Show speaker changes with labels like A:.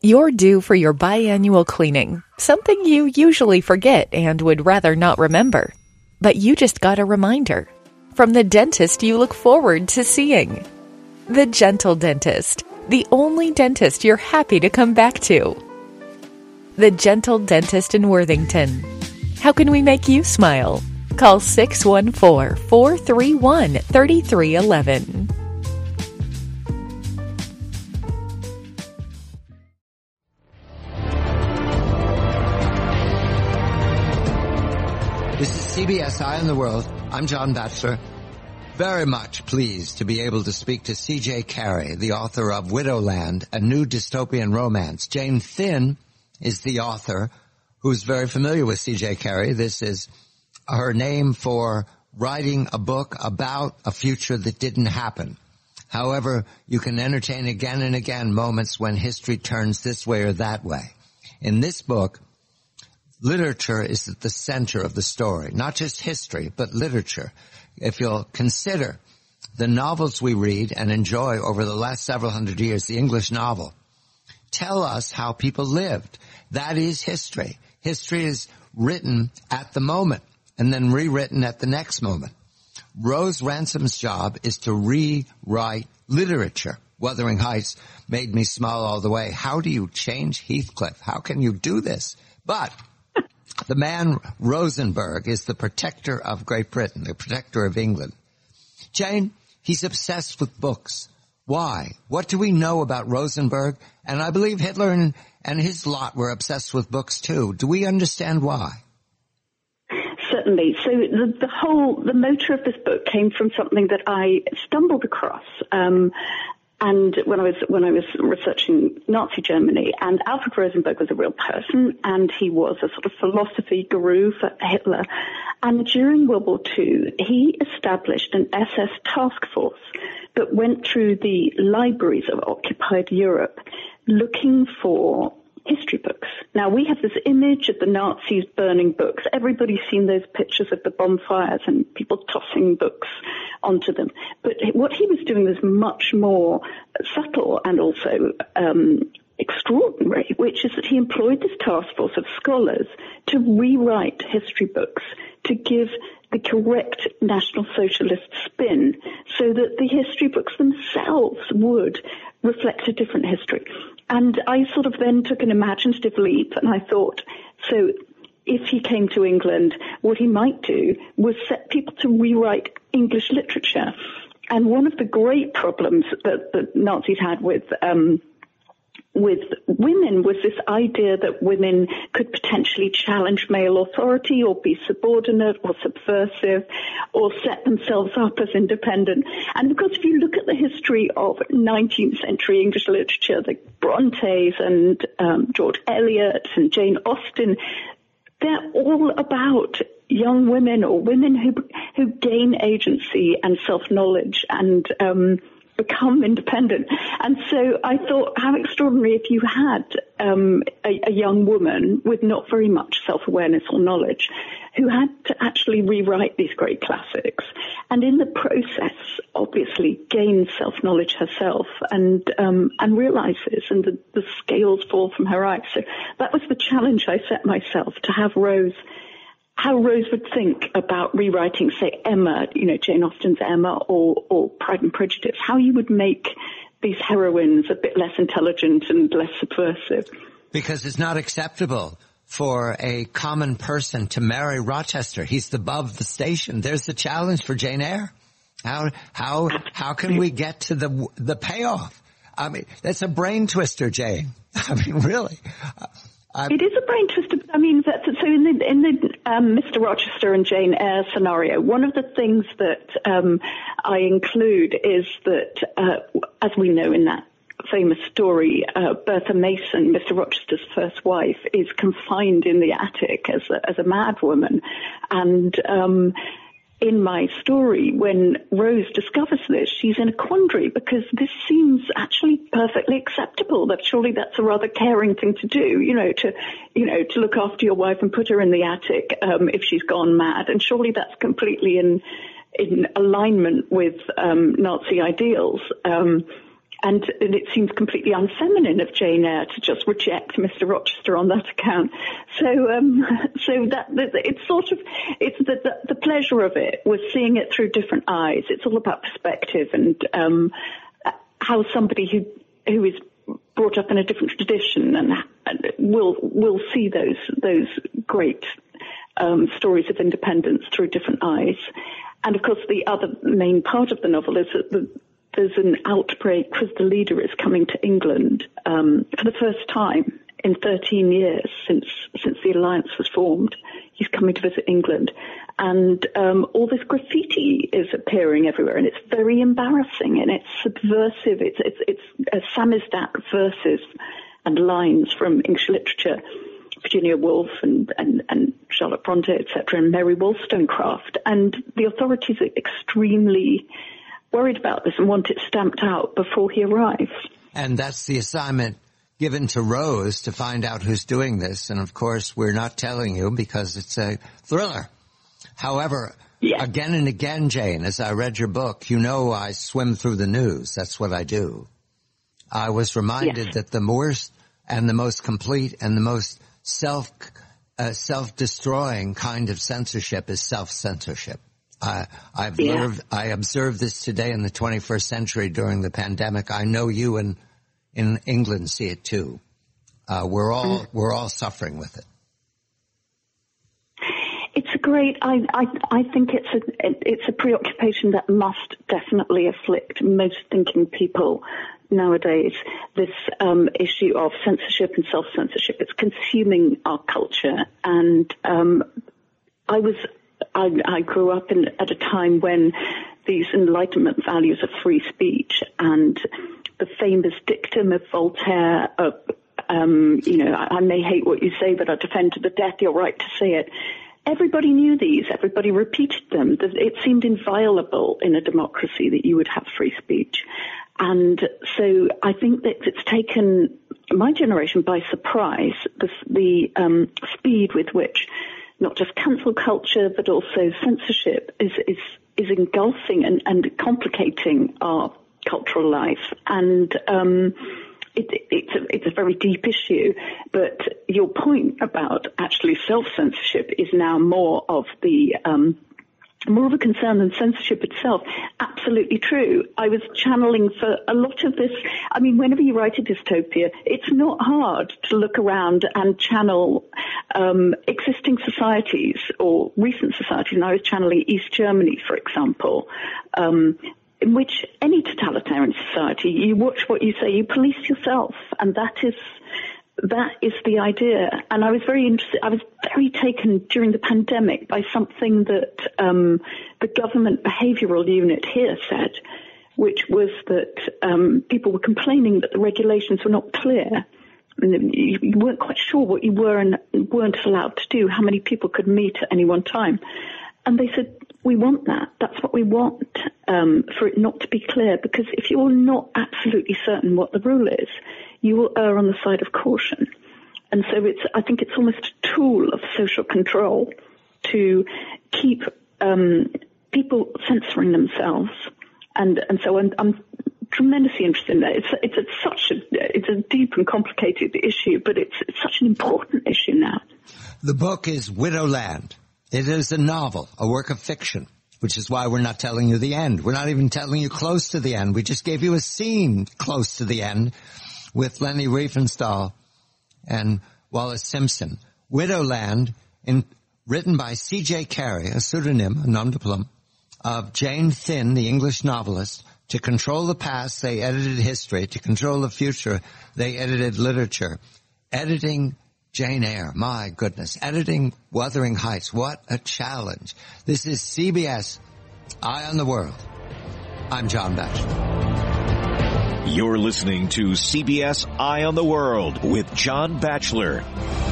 A: You're due for your biannual cleaning, something you usually forget and would rather not remember. But you just got a reminder from the dentist you look forward to seeing. The Gentle Dentist, the only dentist you're happy to come back to. The Gentle Dentist in Worthington. How can we make you smile? Call 614-431-3311.
B: This is CBS Eye on the World. I'm John Batchelor. Very much pleased to be able to speak to C.J. Carey, the author of Widowland, a new dystopian romance. Jane Finn is the author who's very familiar with C.J. Carey. This is her name for writing a book about a future that didn't happen. However, you can entertain again and again moments when history turns this way or that way. In this book, literature is at the center of the story, not just history, but literature. If you'll consider the novels we read and enjoy over the last several hundred years, the English novel, tell us how people lived. That is history. History is written at the moment and then rewritten at the next moment. Rose Ransom's job is to rewrite literature. Wuthering Heights made me smile all the way. How do you change Heathcliff? How can you do this? But the man Rosenberg is the protector of Great Britain, the protector of England. Jane, he's obsessed with books. Why? What do we know about Rosenberg? And I believe Hitler and his lot were obsessed with books too. Do we understand why?
C: Certainly. So the motor of this book came from something that I stumbled across. And when I was researching Nazi Germany, and Alfred Rosenberg was a real person, and he was a sort of philosophy guru for Hitler. And during World War II, he established an SS task force that went through the libraries of occupied Europe looking for history books. Now, we have this image of the Nazis burning books. Everybody's seen those pictures of the bonfires and people tossing books onto them. But what he was doing was much more subtle and also extraordinary, which is that he employed this task force of scholars to rewrite history books to give the correct National Socialist spin so that the history books themselves would reflect a different history. And I sort of then took an imaginative leap and I thought, so if he came to England, what he might do was set people to rewrite English literature. And one of the great problems that the Nazis had with women was this idea that women could potentially challenge male authority or be subordinate or subversive or set themselves up as independent. And because if you look at the history of 19th century English literature, the Brontes and George Eliot and Jane Austen, they're all about young women or women who gain agency and self-knowledge and become independent. And so I thought, how extraordinary if you had a young woman with not very much self-awareness or knowledge who had to actually rewrite these great classics and in the process obviously gain self-knowledge herself and realizes and the scales fall from her eyes. So that was the challenge I set myself, to have how Rose would think about rewriting, say, Emma, Jane Austen's Emma or Pride and Prejudice, how you would make these heroines a bit less intelligent and less subversive.
B: Because it's not acceptable for a common person to marry Rochester. He's above the station. There's the challenge for Jane Eyre. How can we get to the payoff? I mean, that's a brain twister, Jane. I mean, really.
C: It is a brain twister. I mean, so in the Mr. Rochester and Jane Eyre scenario, one of the things that I include is that, as we know in that famous story, Bertha Mason, Mr. Rochester's first wife, is confined in the attic as a mad woman, and in my story, when Rose discovers this, she's in a quandary because this seems actually perfectly acceptable. That surely that's a rather caring thing to do, to look after your wife and put her in the attic if she's gone mad. And surely that's completely in alignment with Nazi ideals. And it seems completely unfeminine of Jane Eyre to just reject Mr. Rochester on that account. So that it's sort of, it's the pleasure of it was seeing it through different eyes. It's all about perspective and how somebody who is brought up in a different tradition and will see those great stories of independence through different eyes. And of course, the other main part of the novel is that there's an outbreak because the leader is coming to England for the first time in 13 years since the alliance was formed. He's coming to visit England, and all this graffiti is appearing everywhere, and it's very embarrassing and it's subversive. It's samizdat verses and lines from English literature, Virginia Woolf and Charlotte Bronte, etc., and Mary Wollstonecraft, and the authorities are extremely worried about this and want it stamped out before he arrives. And
B: that's the assignment given to Rose, to find out who's doing this. And of course, we're not telling you because it's a thriller. However, again and again, Jane, as I read your book, I swim through the news. That's what I do. I was reminded that the worst and the most complete and the most self-destroying kind of censorship is self-censorship. I observed this today in the 21st century during the pandemic. I know you in England see it too. We're all suffering with it. It's a great. I think it's a preoccupation that must definitely afflict most thinking people nowadays. This issue of censorship and self-censorship. It's consuming our culture, and I grew up at a time when these Enlightenment values of free speech and the famous dictum of Voltaire of, I may hate what you say, but I defend to the death your right to say it. Everybody knew these. Everybody repeated them. It seemed inviolable in a democracy that you would have free speech. And so I think that it's taken my generation by surprise, the speed with which not just cancel culture, but also censorship is engulfing and complicating our cultural life. And it's a very deep issue. But your point about actually self-censorship is now more of a concern than censorship itself. Absolutely true. I was channeling for a lot of this. I mean, whenever you write a dystopia, it's not hard to look around and channel existing societies or recent societies. And I was channeling East Germany, for example, in which any totalitarian society, you watch what you say, you police yourself, and that is the idea. And I was very taken during the pandemic by something that the government behavioural unit here said, which was that people were complaining that the regulations were not clear. And you weren't quite sure what you were and weren't allowed to do, how many people could meet at any one time. And they said, we want that. That's what we want, for it not to be clear, because if you're not absolutely certain what the rule is, you will err on the side of caution. And so I think it's almost a tool of social control to keep people censoring themselves. And so I'm tremendously interested in that. It's a deep and complicated issue, but it's such an important issue now. The book is Widowland. It is a novel, a work of fiction, which is why we're not telling you the end. We're not even telling you close to the end. We just gave you a scene close to the end with Leni Riefenstahl and Wallace Simpson. Widowland, written by C.J. Carey, a pseudonym, a nom de plume, of Jane Thinn, the English novelist. To control the past, they edited history. To control the future, they edited literature. Editing Jane Eyre, my goodness. Editing Wuthering Heights, what a challenge. This is CBS Eye on the World. I'm John Batchelor.
D: You're listening to CBS Eye on the World with John Batchelor.